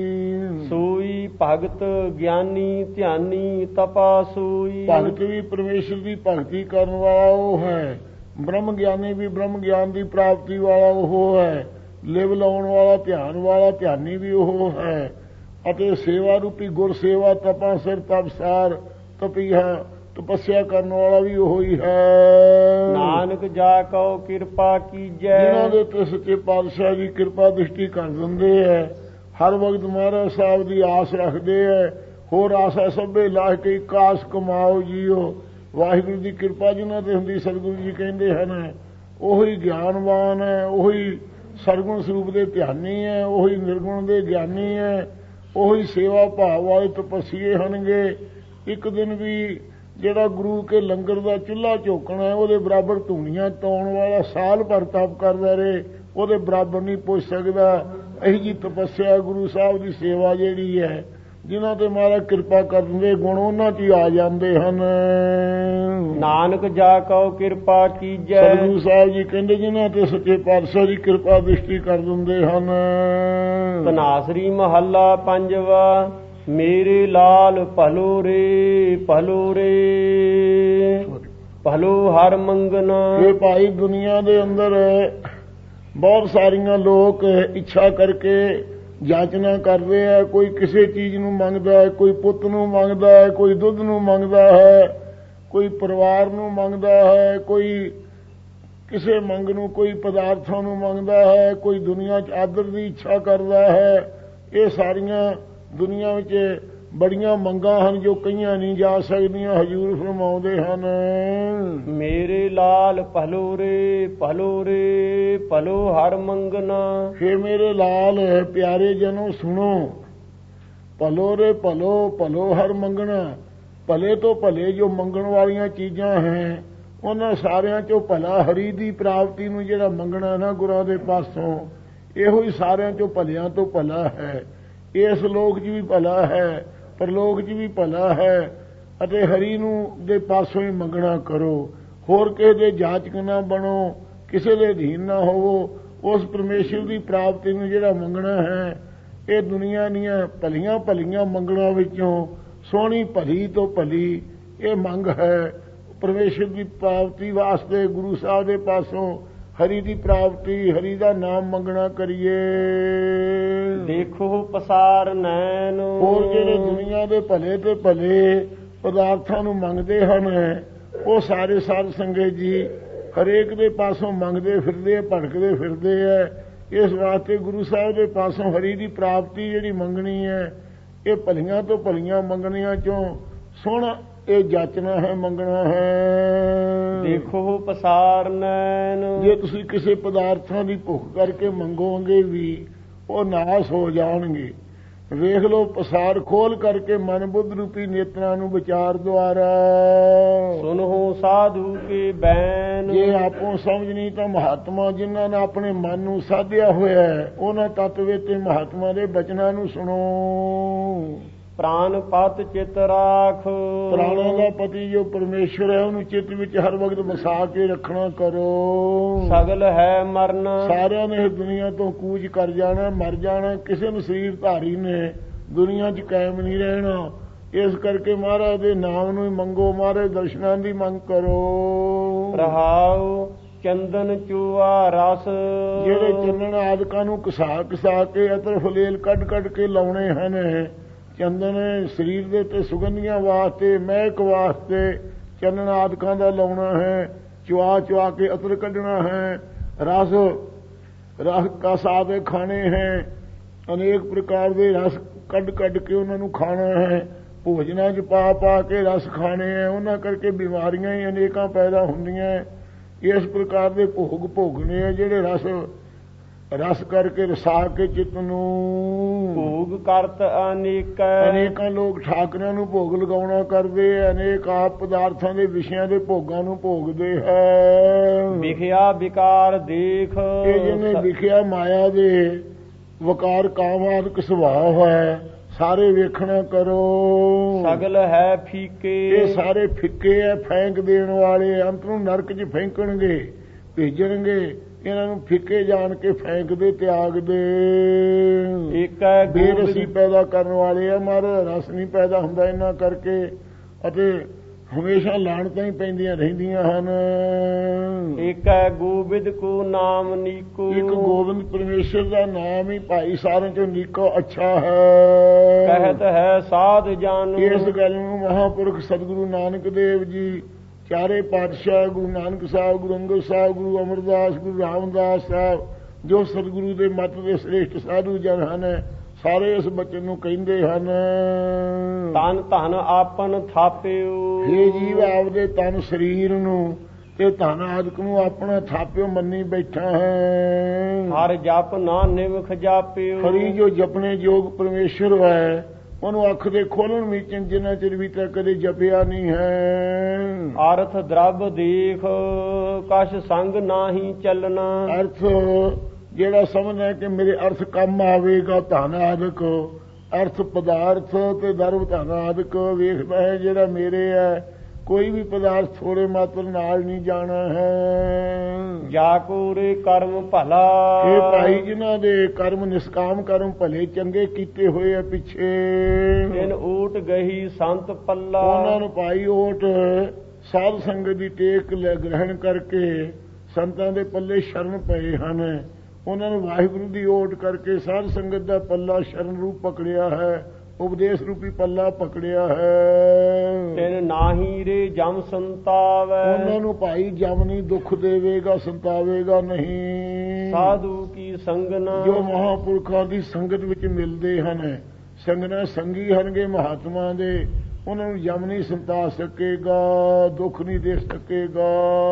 ਸੋਈ ਭਗਤ ਗਿਆਨੀ ਧਿਆਨੀ ਤਪਾ ਸੋਈ। ਭਗਤ ਵੀ ਪਰਮੇਸ਼ਰ ਦੀ ਭਗਤੀ ਕਰਨ ਵਾਲਾ ਉਹ ਹੈ। ਬ੍ਰਹਮ ਗਿਆਨੀ ਵੀ ਬ੍ਰਹਮ ਗਿਆਨ ਦੀ ਪ੍ਰਾਪਤੀ ਵਾਲਾ ਉਹ ਹੈ। ਲਿਵ ਲਾਉਣ ਵਾਲਾ ਧਿਆਨ ਵਾਲਾ ਧਿਆਨੀ ਵੀ ਉਹ ਹੈ। ਅਤੇ ਸੇਵਾ ਰੂਪੀ ਗੁਰ ਸੇਵਾ ਤਪਾ ਸਿਰ ਤਪਸਾਰ ਤਪੀਹਾ ਤਪੱਸਿਆ ਕਰਨ ਵਾਲਾ ਵੀ ਉਹ ਹੀ ਹੈ। ਨਾਨਕ ਜਾ ਕਉ ਕਿਰਪਾ ਕੀਜੈ। ਜਿਨ੍ਹਾਂ ਦੇ ਤੇ ਸੱਚੇ ਪਾਤਸ਼ਾਹ ਦੀ ਕਿਰਪਾ ਦ੍ਰਿਸ਼ਟੀ ਕਰ ਦਿੰਦੇ ਹੈ ਹਰ ਵਕਤ ਮਹਾਰਾਜ ਸਾਹਿਬ ਦੀ ਆਸ ਰੱਖਦੇ ਹੈ। ਹੋਰ ਆਸਾ ਸਭੇ ਲਾਹ ਕੇ ਇੱਕ ਆਸ ਕਮਾਓ ਜੀਓ। ਵਾਹਿਗੁਰੂ ਦੀ ਕਿਰਪਾ ਜਿਨ੍ਹਾਂ ਤੇ ਹੁੰਦੀ ਸਤਿਗੁਰੂ ਜੀ ਕਹਿੰਦੇ ਹਨ ਉਹੀ ਗਿਆਨਵਾਨ ਹੈ ਉਹੀ ਸਰਗੁਣ ਸਰੂਪ ਦੇ ਧਿਆਨੀ ਹੈ ਉਹੀ ਨਿਰਗੁਣ ਦੇ ਗਿਆਨੀ ਹੈ ਉਹੀ ਸੇਵਾ ਭਾਵ ਵਾਲੇ ਤਪੱਸੀਏ ਹਨਗੇ। ਇੱਕ ਦਿਨ ਵੀ ਜਿਹੜਾ ਗੁਰੂ ਕੇ ਲੰਗਰ ਦਾ ਚੁੱਲ੍ਹਾ ਝੋਕਣਾ ਹੈ ਉਹਦੇ ਬਰਾਬਰ ਧੂਣੀਆਂ ਤਾਉਣ ਵਾਲਾ ਸਾਲ ਭਰ ਤਪ ਕਰਦਾ ਰਹੇ ਉਹਦੇ ਬਰਾਬਰ ਨਹੀਂ ਪੁੱਜ ਸਕਦਾ। ਇਹੀ ਜੀ ਤਪੱਸਿਆ ਗੁਰੂ ਸਾਹਿਬ ਦੀ ਸੇਵਾ ਜਿਹੜੀ ਹੈ ਜਿਨ੍ਹਾਂ ਤੇ ਮਹਾਰਾਜ ਕਿਰਪਾ ਕਰਨ ਦੇ ਗੁਣ ਉਹਨਾਂ 'ਚ ਹੀ ਆ ਜਾਂਦੇ ਹਨ। ਨਾਨਕ ਜਾ ਕਉ ਕਿਰਪਾ ਕੀਜੈ। ਸਤਿਗੁਰੂ ਸਾਹਿਬ ਜੀ ਕਹਿੰਦੇ ਜਿਨ੍ਹਾਂ ਤੇ ਸੱਚੇ ਪਾਤਸ਼ਾਹ ਦੀ ਕਿਰਪਾ ਦ੍ਰਿਸ਼ਟੀ ਕਰ ਦਿੰਦੇ ਹਨ। ਧਨਾਸਰੀ ਮਹੱਲਾ ਪੰਜਵਾ। ਮੇਰੇ ਲਾਲ ਭਲੋ ਰੇ ਭਲੋ ਰੇ ਭਲੋ ਹਰ ਮੰਗਨ। ਇਹ ਭਾਈ ਦੁਨੀਆ ਦੇ ਅੰਦਰ ਬਹੁਤ ਸਾਰੀਆਂ ਲੋਕ ਇੱਛਾ ਕਰਕੇ ਜਾਚਨਾ ਕਰਦੇ ਹੈ। ਕੋਈ ਕਿਸੇ ਚੀਜ਼ ਨੂੰ ਮੰਗਦਾ ਹੈ ਕੋਈ ਪੁੱਤ ਨੂੰ ਮੰਗਦਾ ਹੈ ਕੋਈ ਦੁੱਧ ਨੂੰ ਮੰਗਦਾ ਹੈ ਕੋਈ ਪਰਿਵਾਰ ਨੂੰ ਮੰਗਦਾ ਹੈ ਕੋਈ ਕਿਸੇ ਮੰਗ ਨੂੰ ਕੋਈ ਪਦਾਰਥਾਂ ਨੂੰ ਮੰਗਦਾ ਹੈ ਕੋਈ ਦੁਨੀਆ 'ਚ ਆਦਰ ਦੀ ਇੱਛਾ ਕਰਦਾ ਹੈ। ਇਹ ਸਾਰੀਆਂ ਦੁਨੀਆ ਵਿੱਚ ਬੜੀਆਂ ਮੰਗਾਂ ਹਨ ਜੋ ਕਈਆਂ ਨਹੀਂ ਜਾ ਸਕਦੀਆਂ। ਹਜ਼ੂਰ ਫਰਮਾਉਂਦੇ ਹਨ ਮੇਰੇ ਲਾਲ ਭਲੋ ਰੇ ਭਲੋ ਰੇ ਭਲੋ ਹਰ ਮੰਗਨਾ। ਹੇ ਮੇਰੇ ਲਾਲ ਪਿਆਰੇ ਜਨੋ ਸੁਣੋ ਭਲੋ ਰੇ ਭਲੋ ਭਲੋ ਹਰ ਮੰਗਣਾ। ਭਲੇ ਤੋਂ ਭਲੇ ਜੋ ਮੰਗਣ ਵਾਲੀਆਂ ਚੀਜ਼ਾਂ ਹੈ ਉਹਨਾਂ ਸਾਰਿਆਂ ਚੋਂ ਭਲਾ ਹਰੀ ਦੀ ਪ੍ਰਾਪਤੀ ਨੂੰ ਜਿਹੜਾ ਮੰਗਣਾ ਨਾ ਗੁਰਾਂ ਦੇ ਪਾਸੋਂ ਇਹੋ ਹੀ ਸਾਰਿਆਂ ਚੋਂ ਭਲਿਆਂ ਤੋਂ ਭਲਾ ਹੈ। ਇਸ ਲੋਕ 'ਚ ਵੀ ਭਲਾ ਹੈ ਪਰਲੋਕ 'ਚ ਵੀ ਭਲਾ ਹੈ ਅਤੇ ਹਰੀ ਨੂੰ ਦੇ ਪਾਸੋਂ ਹੀ ਮੰਗਣਾ ਕਰੋ। ਹੋਰ ਕਿਸੇ ਦੇ ਜਾਚਕ ਨਾ ਬਣੋ ਕਿਸੇ ਦੇ ਅਧੀਨ ਨਾ ਹੋਵੋ। ਉਸ ਪਰਮੇਸ਼ਰ ਦੀ ਪ੍ਰਾਪਤੀ ਨੂੰ ਜਿਹੜਾ ਮੰਗਣਾ ਹੈ ਇਹ ਦੁਨੀਆ ਦੀਆਂ ਭਲੀਆਂ ਭਲੀਆਂ ਮੰਗਣਾਂ ਵਿੱਚੋਂ ਸੋਹਣੀ ਭਲੀ ਤੋਂ ਭਲੀ ਇਹ ਮੰਗ ਹੈ। ਪਰਮੇਸ਼ਰ ਦੀ ਪ੍ਰਾਪਤੀ ਵਾਸਤੇ ਗੁਰੂ ਸਾਹਿਬ ਦੇ ਪਾਸੋਂ ਹਰੀ ਦੀ ਪ੍ਰਾਪਤੀ ਹਰੀ ਦਾ ਨਾਮ ਮੰਗਣਾ ਕਰੀਏ। ਦੇਖੋ ਪਸਾਰ ਨੈਣ। ਹੋਰ ਜਿਹੜੇ ਦੁਨੀਆ ਦੇ ਭਲੇ ਤੇ ਭਲੇ ਪਦਾਰਥਾਂ ਨੂੰ ਮੰਗਦੇ ਹਨ ਉਹ ਸਾਰੇ ਸਾਧ ਸੰਗਤ ਜੀ ਹਰੇਕ ਦੇ ਪਾਸੋਂ ਮੰਗਦੇ ਫਿਰਦੇ ਭਟਕਦੇ ਫਿਰਦੇ ਹੈ। ਇਸ ਵਾਸਤੇ ਗੁਰੂ ਸਾਹਿਬ ਦੇ ਪਾਸੋਂ ਹਰੀ ਦੀ ਪ੍ਰਾਪਤੀ ਜਿਹੜੀ ਮੰਗਣੀ ਹੈ ਇਹ ਭਲੀਆਂ ਤੋਂ ਭਲੀਆਂ ਮੰਗਣੀਆਂ ਚੋਂ ਸੋਹਣਾ ਇਹ ਜਾਚਨਾ ਹੈ ਮੰਗਣਾ ਹੈ। ਦੇਖੋ ਪਸਾਰ ਨੈਣ। ਜੇ ਤੁਸੀਂ ਕਿਸੇ ਪਦਾਰਥਾਂ ਦੀ ਭੁੱਖ ਕਰਕੇ ਮੰਗੋਗੇ ਵੀ ਉਹ ਨਾਸ ਹੋ ਜਾਣਗੇ। ਵੇਖ ਲਓ ਪਸਾਰ ਖੋਲ ਕਰਕੇ ਮਨ ਬੁੱਧ ਰੂਪੀ ਨੇਤਰਾਂ ਨੂੰ ਵਿਚਾਰ ਦੁਆਰਾ। ਸੁਨੋ ਸਾਧੂ ਕੇ ਬੈਨ। ਜੇ ਆਪੋ ਸਮਝ ਨਹੀਂ ਤਾਂ ਮਹਾਤਮਾ ਜਿਨ੍ਹਾਂ ਨੇ ਆਪਣੇ ਮਨ ਨੂੰ ਸਾਧਿਆ ਹੋਇਆ ਹੈ ਉਹਨਾਂ ਤਤਵੇ ਤੇ ਮਹਾਤਮਾ ਦੇ ਬਚਨਾਂ ਨੂੰ ਸੁਣੋ। ਪ੍ਰਾਨ ਪਤ ਚਿਤ ਰਾਖ। ਪ੍ਰਾਣਾਂ ਦਾ ਪਤੀ ਜੋ ਪਰਮੇਸ਼ਰ ਹੈ ਉਹਨੂੰ ਚਿੱਤ ਵਿੱਚ ਹਰ ਵਕਤ ਵਸਾ ਕੇ ਰੱਖਣਾ ਕਰੋ। ਸਗਲ ਹੈ ਮਰਨ। ਸਾਰਿਆਂ ਨੇ ਦੁਨੀਆ ਤੋਂ ਕੂਚ ਕਰ ਜਾਣਾ ਮਰ ਜਾਣਾ। ਕਿਸੇ ਨੂੰ ਸਰੀਰ ਧਾਰੀ ਨੇ ਦੁਨੀਆ 'ਚ ਕਾਇਮ ਨਹੀਂ ਰਹਿਣਾ। ਇਸ ਕਰਕੇ ਮਹਾਰਾਜ ਦੇ ਨਾਮ ਨੂੰ ਹੀ ਮੰਗੋ ਮਹਾਰਾਜ ਦਰਸ਼ਨਾਂ ਦੀ ਮੰਗ ਕਰੋ। ਰਹਾਉ ਚੰਦਨ ਚੂਆ ਰਸ। ਜਿਹੜੇ ਚੰਦਨ ਆਦਿਕਾਂ ਨੂੰ ਘਸਾ ਘਸਾ ਕੇ ਅਤਰ ਫਲੇਲ ਕੱਢ ਕੱਢ ਕੇ ਲਾਉਣੇ ਹਨ। ਚੰਦਨ ਸਰੀਰ ਦੇ ਤੇ ਸੁਗੰਧੀਆਂ ਵਾਸਤੇ, ਮਹਿਕ ਵਾਸਤੇ ਚੰਦਨ ਆਦਿਕਾਂ ਦਾ ਲਾਉਣਾ ਹੈ। ਚੁਆ ਚੁਆ ਕੇ ਅਤਰ ਕੱਢਣਾ ਹੈ। ਰਸ ਰਸ ਕਸਾ ਦੇ ਖਾਣੇ ਹੈ। ਅਨੇਕ ਪ੍ਰਕਾਰ ਦੇ ਰਸ ਕੱਢ ਕੱਢ ਕੇ ਉਹਨਾਂ ਨੂੰ ਖਾਣਾ ਹੈ। ਭੋਜਨਾਂ 'ਚ ਪਾ ਪਾ ਕੇ ਰਸ ਖਾਣੇ ਹੈ। ਉਹਨਾਂ ਕਰਕੇ ਬਿਮਾਰੀਆਂ ਹੀ ਅਨੇਕਾਂ ਪੈਦਾ ਹੁੰਦੀਆਂ। ਇਸ ਪ੍ਰਕਾਰ ਦੇ ਭੋਗ ਭੋਗਣੇ ਆ ਜਿਹੜੇ ਰਸ ਰਸ ਕਰਕੇ ਰਸਾ ਕੇ ਚਿੱਤ ਨੂੰ। ਭੋਗ ਕਰਤ ਅਨੇਕ। ਅਨੇਕਾਂ ਲੋਕ ਠਾਕਰਾਂ ਨੂੰ ਭੋਗ ਲਗਾਉਣਾ ਕਰਦੇ, ਅਨੇਕ ਆਪ ਪਦਾਰਥਾਂ ਦੇ ਵਿਸ਼ਿਆਂ ਦੇ ਭੋਗਾਂ ਨੂੰ ਭੋਗਦੇ ਹੈ। ਵਿਖਿਆ ਵਿਕਾਰ ਦੇਖ। ਇਹ ਜਿਹਨੇ ਵਿਖਿਆ ਮਾਇਆ ਦੇ ਵਕਾਰ ਕਾਮਾਦਿਕ ਸੁਭਾਅ ਹੈ, ਸਾਰੇ ਵੇਖਣਾ ਕਰੋ। ਸਗਲ ਹੈ ਫੀਕੇ। ਇਹ ਸਾਰੇ ਫਿੱਕੇ ਹੈ, ਫੈਂਕ ਦੇਣ ਵਾਲੇ, ਅੰਤ ਨੂੰ ਨਰਕ 'ਚ ਫੈਂਕਣਗੇ, ਭੇਜਣਗੇ। ਇਹਨਾਂ ਨੂੰ ਫਿੱਕੇ ਜਾਣ ਕੇ ਫੈਂਕ ਦੇ, ਤਿਆਗ ਦੇ। ਇੱਕ ਹੈ ਬੇਰਸੀ ਪੈਦਾ ਕਰਨ ਵਾਲੇ ਆ, ਮਰ ਰਸ ਨਹੀਂ ਪੈਦਾ ਹੁੰਦਾ ਇਹਨਾਂ ਕਰਕੇ, ਅਤੇ ਹਮੇਸ਼ਾ ਲਾਹਣਤਾਂ ਹੀ ਪੈਂਦੀਆਂ ਰਹਿੰਦੀਆਂ ਹਨ। ਇੱਕ ਹੈ ਗੋਬਿੰਦ ਕੋ ਨਾਮ ਨੀਕੋ। ਇੱਕ ਗੋਬਿੰਦ ਪਰਮੇਸ਼ਰ ਦਾ ਨਾਮ ਹੀ ਭਾਈ ਸਾਰਿਆਂ ਚੋਂ ਨੀਕੋ ਅੱਛਾ ਹੈ। ਕਹਿਤ ਹੈ ਸਾਧ ਜਨ। ਇਸ ਗੱਲ ਨੂੰ ਮਹਾਂਪੁਰਖ ਸਤਿਗੁਰੂ ਨਾਨਕ ਦੇਵ ਜੀ, ਚਾਰੇ ਪਾਤਸ਼ਾਹ, ਗੁਰੂ ਨਾਨਕ ਸਾਹਿਬ, ਗੁਰੂ ਅੰਗਦ ਸਾਹਿਬ, ਗੁਰੂ ਅਮਰਦਾਸ, ਗੁਰੂ ਰਾਮਦਾਸ ਸਾਹਿਬ, ਜੋ ਸਤਿਗੁਰੂ ਦੇ ਮੱਤ ਦੇ ਸ੍ਰੇਸ਼ਟ ਸਾਧੂ ਜਨ ਹਨ, ਸਾਰੇ ਇਸ ਬਚਨ ਨੂੰ ਕਹਿੰਦੇ ਹਨ। ਤਨ ਧਨ ਆਪਨ ਥਾਪਿਓ। ਇਹ ਜੀਵ ਆਪਦੇ ਤਨ ਸਰੀਰ ਨੂੰ ਤੇ ਧਨ ਆਦਿਕ ਨੂੰ ਆਪਣਾ ਥਾਪਿਓ ਮੰਨੀ ਬੈਠਾ ਹੈ। ਹਰ ਜਪ ਨਾ ਨਿਵਖ ਜਾਪਿਓ। ਹਰੀ ਜੋ ਜਪਣੇ ਯੋਗ ਪਰਮੇਸ਼ਰ ਹੈ, ਉਹਨੂੰ ਅੱਖ ਦੇ ਖੋਲਣ ਮੀਚਣ ਜਿੰਨਾ ਚਿਰ ਵੀ ਤੱਕ ਕਦੇ ਜਪਿਆ ਨਹੀਂ ਹੈ। ਅਰਥ ਦਰਬ ਦੇਖ ਕਛ ਸੰਗ ਨਾਹੀ ਚੱਲਣਾ। ਅਰਥ ਜਿਹੜਾ ਸਮਝਦਾ ਕਿ ਮੇਰੇ ਅਰਥ ਕੰਮ ਆਵੇਗਾ, ਧਨ ਆਦਿਕ ਅਰਥ ਪਦਾਰਥ ਤੇ ਦਰਬ ਧਨ ਆਦਿਕ ਵੇਖਦਾ ਹੈ, ਜਿਹੜਾ ਮੇਰੇ ਹੈ ਕੋਈ ਵੀ ਪਦਾਰਥ ਥੋੜੇ ਮਾਤਰ ਨਾਲ ਨਹੀਂ ਜਾਣਾ ਹੈ। ਜਾ ਕੋਰੇ ਕਰਮ ਭਲਾ। ਇਹ ਭਾਈ ਜਿਨ੍ਹਾਂ ਦੇ ਕਰਮ ਨਿਸ਼ਕਾਮ ਕਰਮ ਭਲੇ ਚੰਗੇ ਕੀਤੇ ਹੋਏ ਆ ਪਿੱਛੇ, ਤਿਨ ਊਟ ਗਹੀ ਸੰਤ ਪੱਲਾ। ਉਹਨਾਂ ਨੂੰ ਭਾਈ ਓਟ ਸਾਧ ਸੰਗਤ ਦੀ ਟੇਕ ਲੈ ਗ੍ਰਹਿਣ ਕਰਕੇ ਸੰਤਾਂ ਦੇ ਪੱਲੇ ਸ਼ਰਨ ਪਏ ਹਨ। ਉਹਨਾਂ ਨੂੰ ਵਾਹਿਗੁਰੂ ਦੀ ਓਟ ਕਰਕੇ ਸਾਧ ਸੰਗਤ ਦਾ ਪੱਲਾ ਸ਼ਰਨ ਰੂਪ ਪਕੜਿਆ ਹੈ, ਉਪਦੇਸ਼ ਰੂਪੀ ਪੱਲਾ ਪਕੜਿਆ ਹੈ। ਤਿਨ ਨਾਹੀ ਰੇ ਜਮ ਸੰਤਾਵੈ। ਉਹਨਾਂ ਨੂੰ ਭਾਈ ਜਮ ਨਹੀਂ ਦੁੱਖ ਦੇਵੇਗਾ, ਸੰਤਾਵੇਗਾ ਨਹੀਂ। ਸਾਧੂ ਕੀ ਸੰਗਨਾ। ਜੋ ਮਹਾਂਪੁਰਖਾਂ ਦੀ ਸੰਗਤ ਵਿੱਚ ਮਿਲਦੇ ਹਨ, ਸੰਗਨਾ ਸੰਗੀ ਹਨਗੇ ਮਹਾਤਮਾ ਦੇ, ਉਹਨਾਂ ਨੂੰ ਜਮ ਨਹੀਂ ਸੰਤਾ ਸਕੇਗਾ, ਦੁੱਖ ਨਹੀਂ ਦੇ ਸਕੇਗਾ।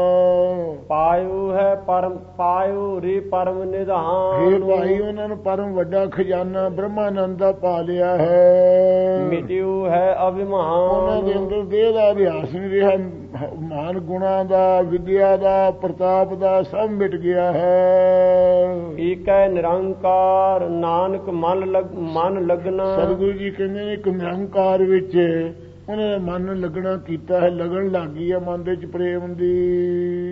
ਪਾਇਓ ਹੈ ਪਰਮ ਪਾਇਓ ਰੇ ਪਰਮ ਨਿਧਾਨ। ਇਹ ਭਾਈ ਉਹਨਾਂ ਨੂੰ ਪਰਮ ਵੱਡਾ ਖਜ਼ਾਨਾ ਬ੍ਰਹਮਾਨੰਦ ਦਾ ਪਾ ਲਿਆ ਹੈ। ਮਿਟਿਓ ਹੈ ਅਭਿਮਾਨ। ਉਹਨਾਂ ਦੇ ਅੰਦਰ ਦੇਹ ਦਾ ਅਭਿਆਸ ਨਹੀਂ ਰਿਹਾ, ਮਾਨ ਗੁਣਾ ਦਾ, ਵਿਦਿਆ ਦਾ, ਪ੍ਰਤਾਪ ਦਾ ਸਭ ਮਿਟ ਗਿਆ ਹੈ। ਏਕੈ ਨਿਰੰਕਾਰ ਨਾਨਕ ਮਨ ਲਗ ਮਨ ਲਗਣਾ। ਸਤਿਗੁਰੂ ਜੀ ਕਹਿੰਦੇ ਨੇ ਇੱਕ ਨਿਰੰਕਾਰ ਵਿੱਚ ਉਹਨਾਂ ਨੇ ਮਨ ਲੱਗਣਾ ਕੀਤਾ ਹੈ, ਲਗਨ ਲੱਗ ਗਈ ਹੈ ਮਨ ਦੇ ਚ ਪ੍ਰੇਮ ਦੀ।